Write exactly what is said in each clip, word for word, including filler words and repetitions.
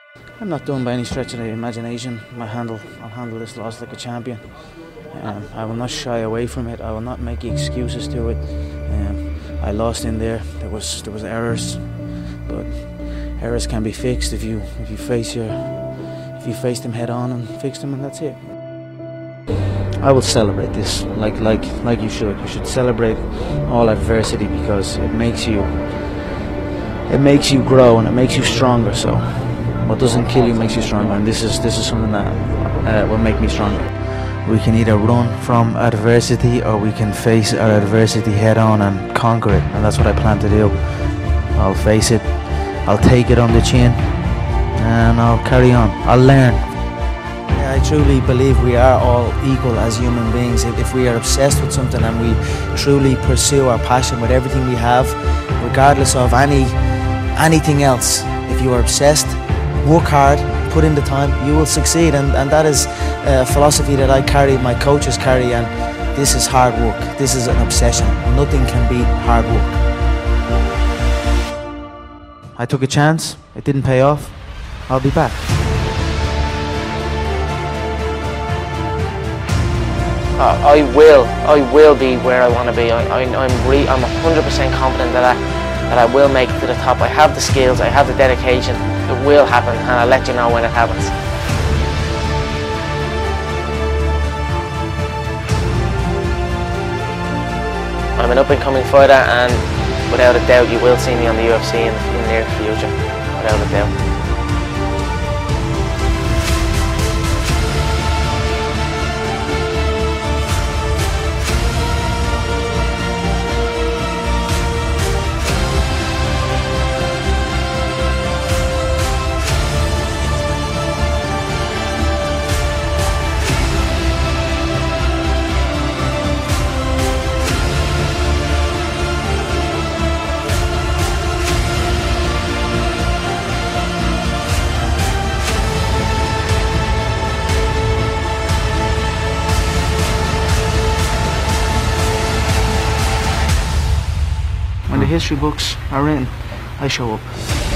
I'm not done by any stretch of the imagination. I handle, I'll handle this loss like a champion. Um, I will not shy away from it. I will not make excuses to it. Um, I lost in there. There was there was errors, but errors can be fixed if you if you face your if you face them head on and fix them, and that's it. I will celebrate this like like like you should. You should celebrate all adversity because it makes you it makes you grow and it makes you stronger. So what doesn't kill you makes you stronger, and this is this is something that uh, will make me stronger. We can either run from adversity or we can face our adversity head on and conquer it, and that's what I plan to do. I'll face it, I'll take it on the chin, and I'll carry on. I'll learn. Yeah, I truly believe we are all equal as human beings. If we are obsessed with something and we truly pursue our passion with everything we have, regardless of any anything else, if you are obsessed, work hard, put in the time, you will succeed, and, and that is a philosophy that I carry, my coaches carry, and this is hard work. This is an obsession. Nothing can beat hard work. I took a chance, it didn't pay off, I'll be back. Uh, I will, I will be where I want to be. I, I, I'm re, I'm one hundred percent confident that I, that I will make it to the top. I have the skills, I have the dedication. It will happen, and I'll let you know when it happens. I'm an up-and-coming fighter, and without a doubt you will see me on the U F C in the near future, without a doubt. When the history books are written, I show up.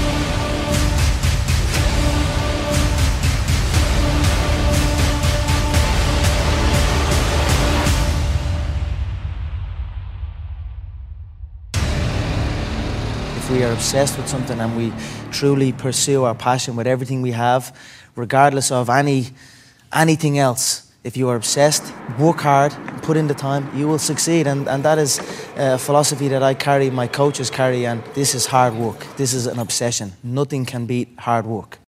If we are obsessed with something and we truly pursue our passion with everything we have, regardless of any anything else, if you are obsessed, work hard, put in the time, you will succeed, and, and that is a philosophy that I carry, my coaches carry, and this is hard work. This is an obsession. Nothing can beat hard work.